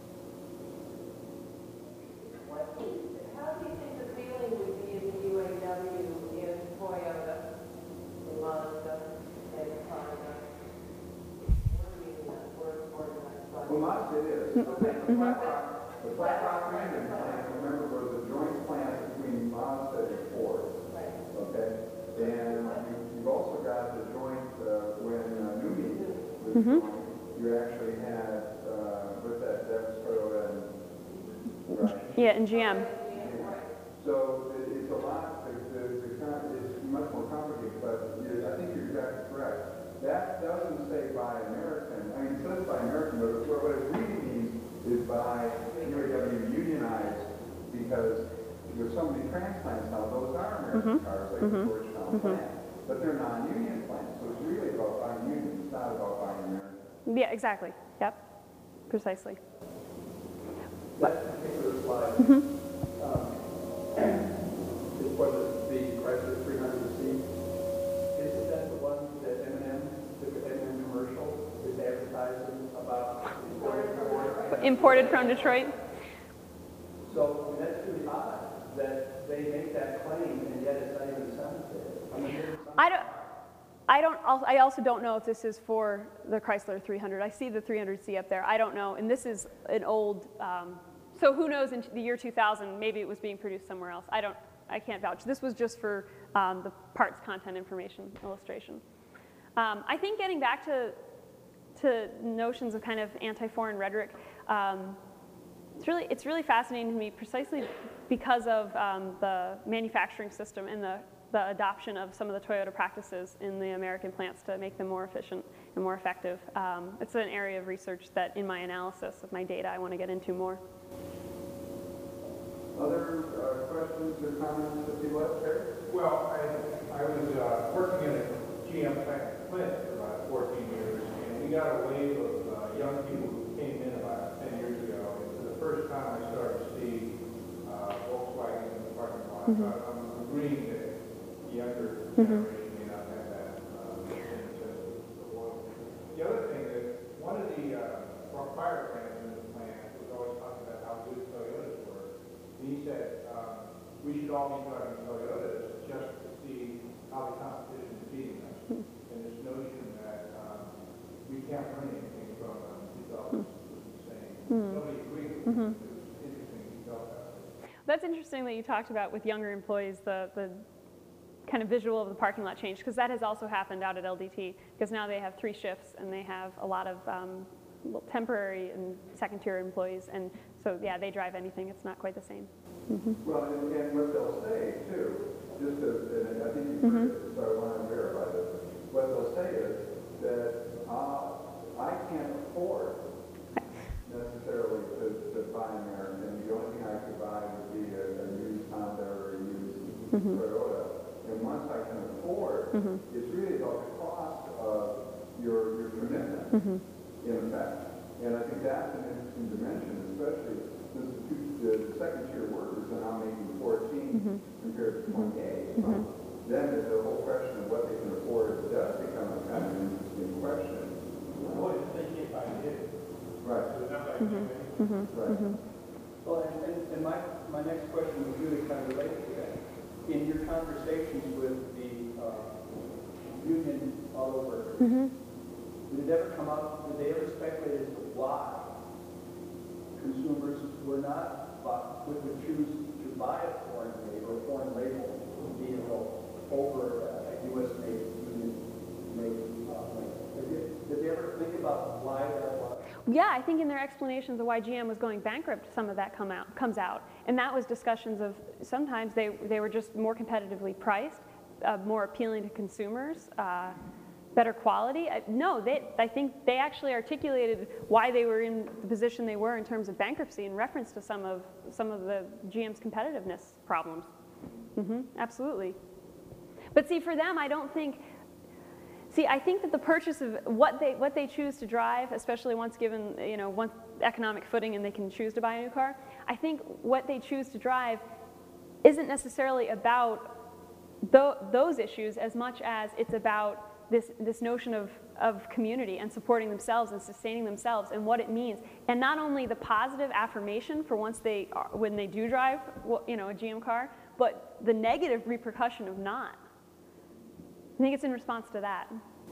How do you think the feeling would be in the UAW, in Toyota, in Mazda, and Honda? Well, Mazda is. The Flat Rock Brandon plant, remember, was a joint plant between Mazda and Ford. Okay? And you've also got the joint, when Numi was joined, you actually had, with that was Toyota and, right? Yeah, and GM. So it's a lot, it's much more complicated, but I think you're exactly correct. That doesn't say by American, I mean, it says by American, but what it really means is by UAW unionized, because there's so many transplants now, those are American cars, like the Georgetown plant, but they're non-union plants, so it's really about buying union, it's not about buying American. Yeah, exactly. Yep, precisely. That particular slide, is for the Chrysler 300C. Isn't that the one that M&M, the M&M commercial, is advertising about? Imported from Detroit? So that's really odd that they make that claim and yet it's not even cemented. I mean, I also don't know if this is for the Chrysler 300. I see the 300C up there. I don't know. And this is an old, so who knows, in the year 2000, maybe it was being produced somewhere else. I can't vouch. This was just for the parts content information illustration. I think getting back to notions of kind of anti-foreign rhetoric, it's really fascinating to me precisely because of the manufacturing system and the adoption of some of the Toyota practices in the American plants to make them more efficient and more effective. It's an area of research that in my analysis of my data I want to get into more. Other questions or comments that you left there? Well, I was working in a GM plant in Flint for about 14 years, and we got a wave of young people who came in about 10 years ago. And for the first time, I started to see Volkswagen in the parking lot. So I'm agreeing that the younger generation may not have that sense of loyalty. The other thing is, one of the fire plants in the plant was always talking about how good Toyotas were. And he said, we should all be driving Toyotas just to see how the competition is beating us. And this notion that we can't learn anything from developers was insane. Nobody agreed with it. It was interesting he felt that way. That's interesting that you talked about with younger employees the kind of visual of the parking lot change, because that has also happened out at LDT, because now they have 3 shifts and they have a lot of temporary and second-tier employees, and so yeah, they drive anything. It's not quite the same. Well, and what they'll say too, just to, and I think you've heard it, so I want to verify this. What they'll say is that I can't afford necessarily to buy American. The only thing I could buy would be a used Honda or a used Toyota. And once I can afford, it's really about the cost of your commitment, in effect. And I think that's an interesting dimension, especially since the second-tier workers are now making 14 compared to 28. Then the whole question of what they can afford does become a kind of an interesting question. Well, they can't buy it. Right. So it's not like Right. Well, and my next question was really kind of related to that. In your conversations with the union auto workers, did it ever come up, did they ever speculate as to why consumers would choose to buy a foreign made or foreign label vehicle over a U.S. made union-made label? Did they ever think about why that was? Yeah, I think in their explanations of why GM was going bankrupt, some of that comes out. And that was discussions of sometimes they were just more competitively priced, more appealing to consumers, better quality. I think they actually articulated why they were in the position they were in terms of bankruptcy in reference to some of the GM's competitiveness problems. Absolutely. But see, for them, I think that the purchase of what they choose to drive, especially once given once economic footing and they can choose to buy a new car, I think what they choose to drive isn't necessarily about those issues as much as it's about this notion of community and supporting themselves and sustaining themselves and what it means. And not only the positive affirmation for when they do drive, you know, a GM car, but the negative repercussion of not. I think it's in response to that.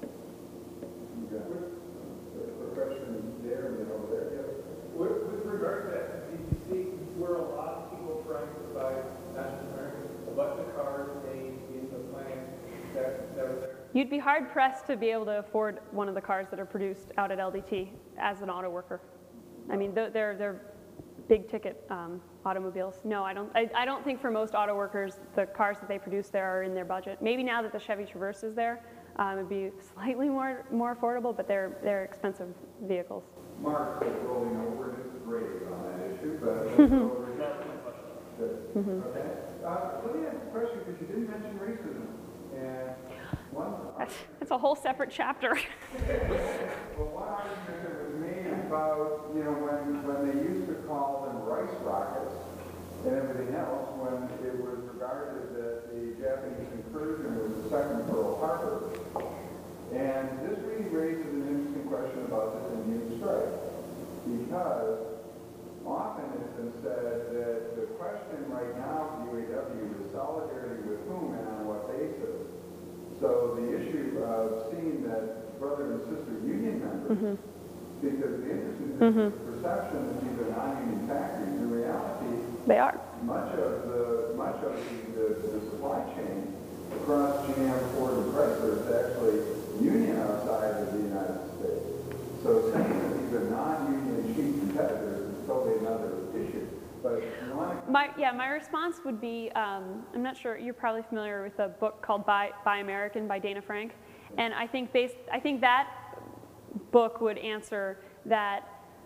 With regard to that, did you see were a lot of people trying to buy National American, but the cars made in the plant that were there? You'd be hard pressed to be able to afford one of the cars that are produced out at LDT as an auto worker. I mean, they're big ticket automobiles. No, I don't think for most auto workers the cars that they produce there are in their budget. Maybe now that the Chevy Traverse is there, it'd be slightly more affordable, but they're expensive vehicles. Mark is rolling over his grave on that issue, but let's go over here. Good. Okay. Let me ask a question, because you didn't mention racism. And one, That's a whole separate chapter. well, one argument that was made about, you know, when they used to call them rice rockets and everything else, when it was regarded that the Japanese incursion was the second Pearl Harbor. And this really raises an interesting question about this Indian strike, because often it's been said that the question right now for UAW is solidarity with whom and on what basis. So the issue of seeing that brother and sister union members, because the interesting thing is the perception that these are non-union factories. In reality, They are. much of the supply chain across GM, Ford, and Chrysler is actually union outside of the United States. So saying that these are non-union cheap competitors is totally another issue. But you want to... My response would be, I'm not sure, you're probably familiar with a book called Buy American by Dana Frank. And I think that book would answer that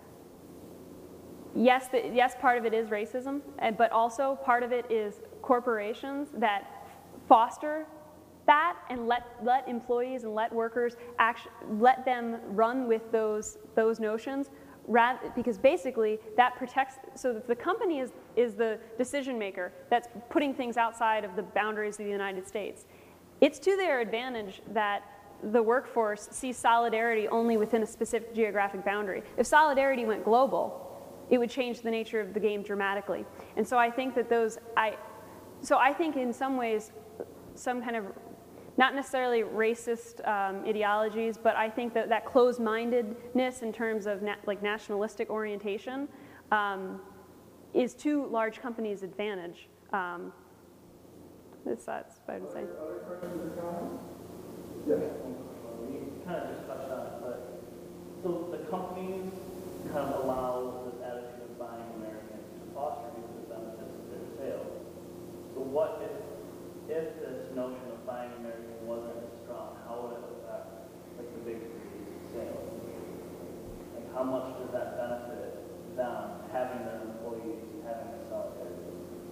yes, part of it is racism, but also part of it is corporations that foster that and let employees and let workers let them run with those notions, because basically that protects, so that the company is the decision maker that's putting things outside of the boundaries of the United States. It's to their advantage that the workforce sees solidarity only within a specific geographic boundary. If solidarity went global, it would change the nature of the game dramatically. And so I think that I think in some ways, some kind of, not necessarily racist ideologies, but I think that closed-mindedness in terms of nationalistic orientation is to large companies' advantage. That's what I would say. Other questions or comments? Yes. We kind of just touched on it, but so the companies kind of allow this attitude of buying American to foster because it benefits their sales. So what if this notion of buying American wasn't as strong? How would it affect the big three sales? Like how much does that benefit them having their employees having a solidarity?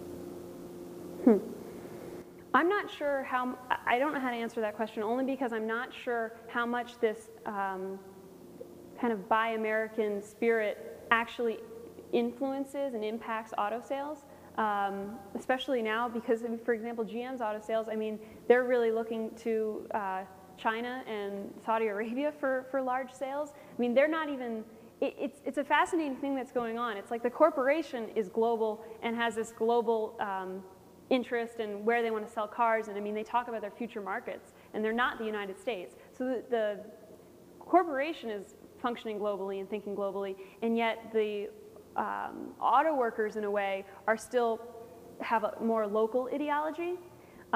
I'm not sure I don't know how to answer that question, only because I'm not sure how much this kind of buy American spirit actually influences and impacts auto sales, especially now because, for example, GM's auto sales, I mean, they're really looking to China and Saudi Arabia for large sales. I mean, they're not even, it's a fascinating thing that's going on. It's like the corporation is global and has this global interest in where they want to sell cars, and I mean, they talk about their future markets, and they're not the United States. So the corporation is functioning globally and thinking globally, and yet the auto workers, in a way, are still have a more local ideology. So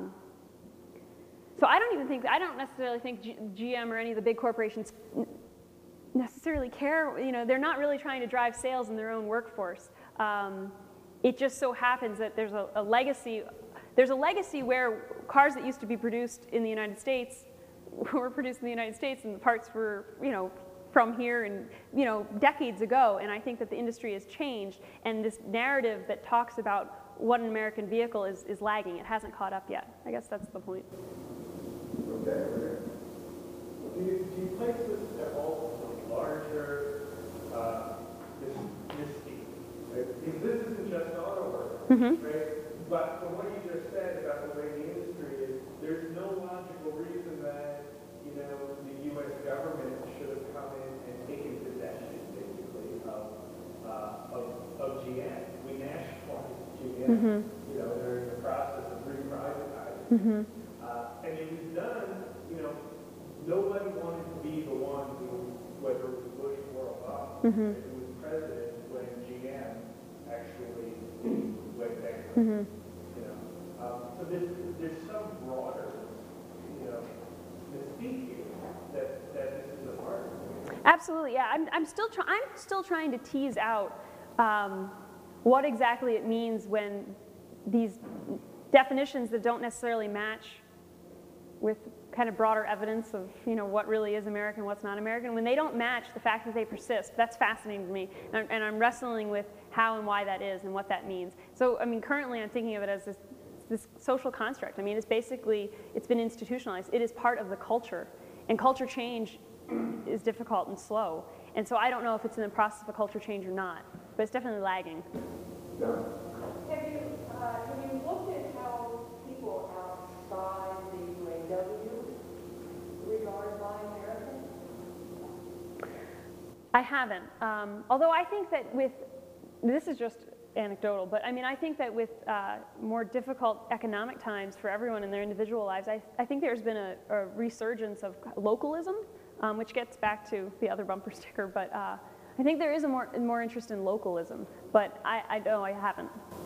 I don't necessarily think GM or any of the big corporations necessarily care. You know, they're not really trying to drive sales in their own workforce. It just so happens that there's a legacy. There's a legacy where cars that used to be produced in the United States were produced in the United States, and the parts were, you know, from here and, you know, decades ago. And I think that the industry has changed, and this narrative that talks about what an American vehicle is lagging. It hasn't caught up yet. I guess that's the point. Okay. Do you place this at all as a larger mystique? Right? Because this isn't just auto work, right? But from what you just said about the way the industry is, there's no logical reason that You know, they're in the process of re-privatizing. And it was done, you know, nobody wanted to be the one who, whether it was Bush or Obama, if it was president when GM actually went bankrupt. You know, so there's some broader, you know, mystique here that this is a part of. Absolutely, yeah. I'm still trying to tease out what exactly it means when these definitions that don't necessarily match with kind of broader evidence of, you know, what really is American, what's not American, when they don't match the fact that they persist. That's fascinating to me, and I'm wrestling with how and why that is and what that means. So, I mean, currently I'm thinking of it as this social construct. I mean, it's been institutionalized. It is part of the culture, and culture change is difficult and slow. And so I don't know if it's in the process of a culture change or not, but it's definitely lagging. Have you looked at how people outside the UAW regard Buy American? I haven't. Although I think that this is just anecdotal, but I mean, I think that with more difficult economic times for everyone in their individual lives, I think there's been a resurgence of localism, which gets back to the other bumper sticker, but I think there is a more interest in localism, but I haven't.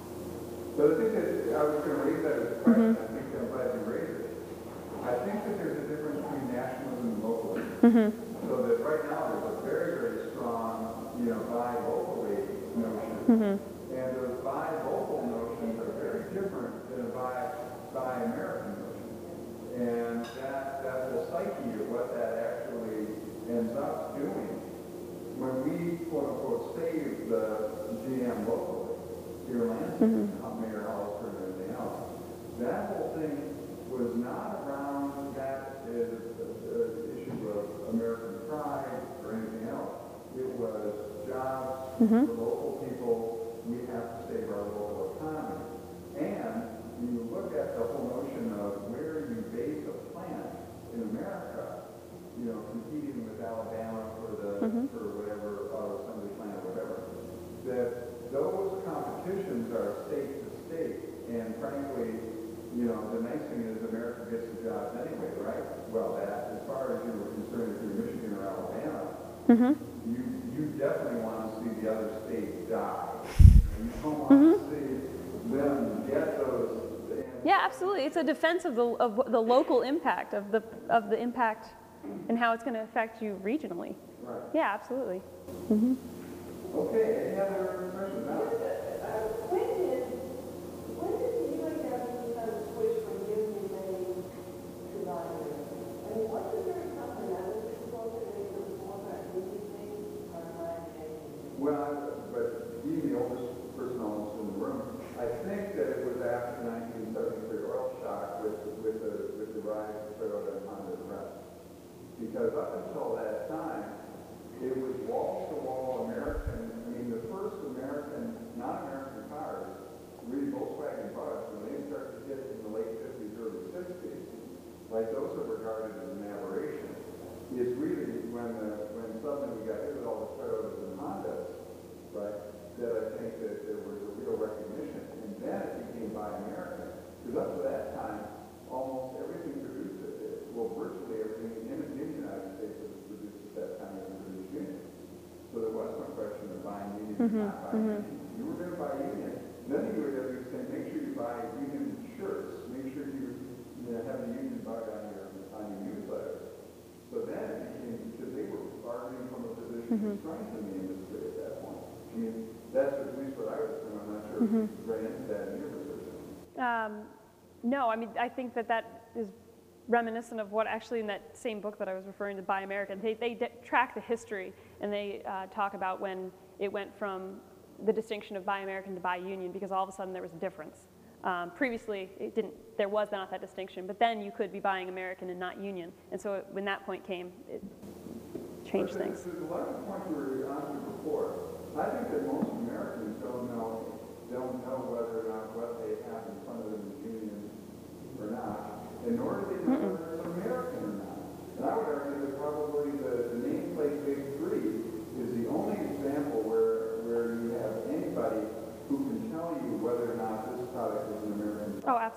But I think that I was going to raise that as a question. I think I'm glad you raised it. I think that there's a difference between nationalism and localism. So that right now there's a very, very strong, you know, buy locally notion. And those buy local notions are very different than a buy American notion. And that the psyche of what that actually ends up doing. When we, quote unquote, save the GM locally, here in Lansing, Mayor Hollister and everything else, that whole thing was not around that issue of American pride or anything else. It was jobs for local people. We have to save our local economy. And when you look at the whole notion of where you base a plant in America, you know, competing with Alabama for whatever auto assembly plant or whatever, that those competitions are state to state, and frankly, you know, the nice thing is America gets the jobs anyway, right? Well, that, as far as you were concerned, if you're Michigan or Alabama, you definitely want to see the other states die. You don't want to see them get those. Yeah, absolutely. It's a defense of the local impact, of the impact and how it's going to affect you regionally. Right. Yeah, absolutely. Okay, any other questions? When did the UAW kind of switch from union name to Buy American? I mean, wasn't there a company that was supposed to make the more about union thing or Buy American? Well, but being the oldest person almost in the room, I think that it was after 1973 oil shock with the rise of Toyota and Honda and the rest. Because up until that time, it was wall-to-wall American. I mean, the first American, non-American cars, really Volkswagen products, when they started to hit in the late 50s, early 60s, like those are regarded as an aberration. Is really when suddenly we got hit with all the Toyotas and Hondas, right? That I think that there was a real recognition, and then it became Buy American. Because up to that time, almost everything produced, well, virtually everything in the United States was produced at that time as a British union. So there was no question of buying union or not buying union. You were going to buy union. Then the UAW was saying, make sure you buy union shirts. Make sure you have the union bug on your newsletters. So then it became, because they were bargaining from a position of strength in the industry at that point. I mean, that's at least what I was doing. I'm not sure if you ran into that in your research. No, I mean, I think that is reminiscent of what actually in that same book that I was referring to, Buy American, they track the history, and they talk about when it went from the distinction of Buy American to Buy Union, because all of a sudden there was a difference. Previously, there was not that distinction, but then you could be buying American and not Union, and so when that point came, it changed things. There's a lot of points we were on to before. I think that most Americans don't know whether or not what they have in front of them is Union or not, and nor do they know whether it's American or not. And I would argue that probably the nameplate Big 3 is the only example where you have anybody who can tell you whether or not this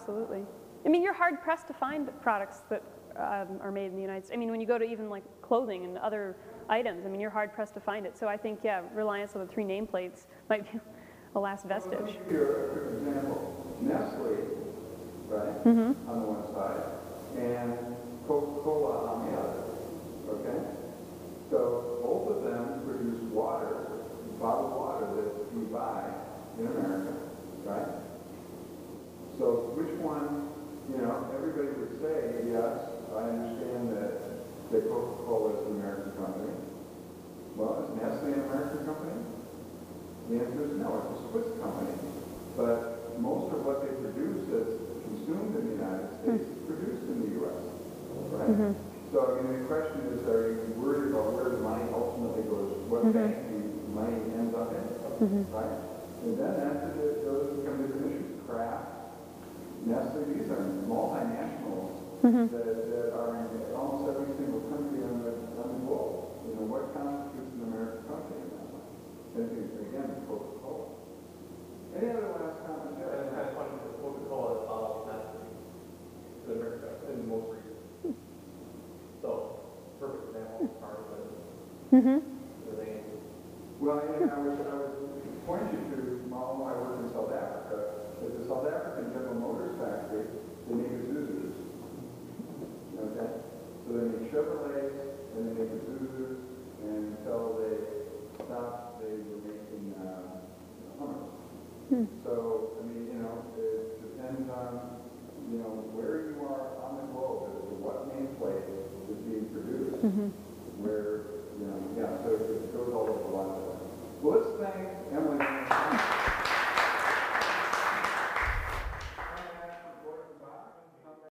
absolutely. I mean, you're hard pressed to find products that are made in the United States. I mean, when you go to even like clothing and other items, I mean, you're hard pressed to find it. So I think, yeah, reliance on the 3 nameplates might be a last vestige. Let me give you a quick example. Nestle, right, on the one side, and Coca-Cola on the other, okay? So both of them produce water, bottled water that we buy in America, right? So which one, you know, everybody would say, yes, I understand that Coca-Cola is an American company. Well, is Nestle an American company? The answer is no, it's a Swiss company. But most of what they produce that's consumed in the United States is produced in the U.S., right? So, I mean, the question is, are you worried about where the money ultimately goes, what bank the money ends up in, right? And then after that, those become different issues. Kraft, Nestle, these are multinationals that are in almost every single country on the globe. You know, what constitutes an American company in that way? Same thing, again, Coca-Cola. Any other last comments? And it's kind of funny because Coca-Cola is following Nestle to America in most regions. So, perfect example of part of the name. Well, and I was pointing you to Malmo. I work in South Africa. At the South African General Motors factory, they make Isuzus. Okay? So they make Chevrolets, and they make Isuzus, and until they stopped, they were making Hummers. So, I mean, you know, it depends on, you know, where you are on the globe as to what nameplate is being produced. Where, you know, yeah, so it goes all over the lot. Well, let's thank Emily.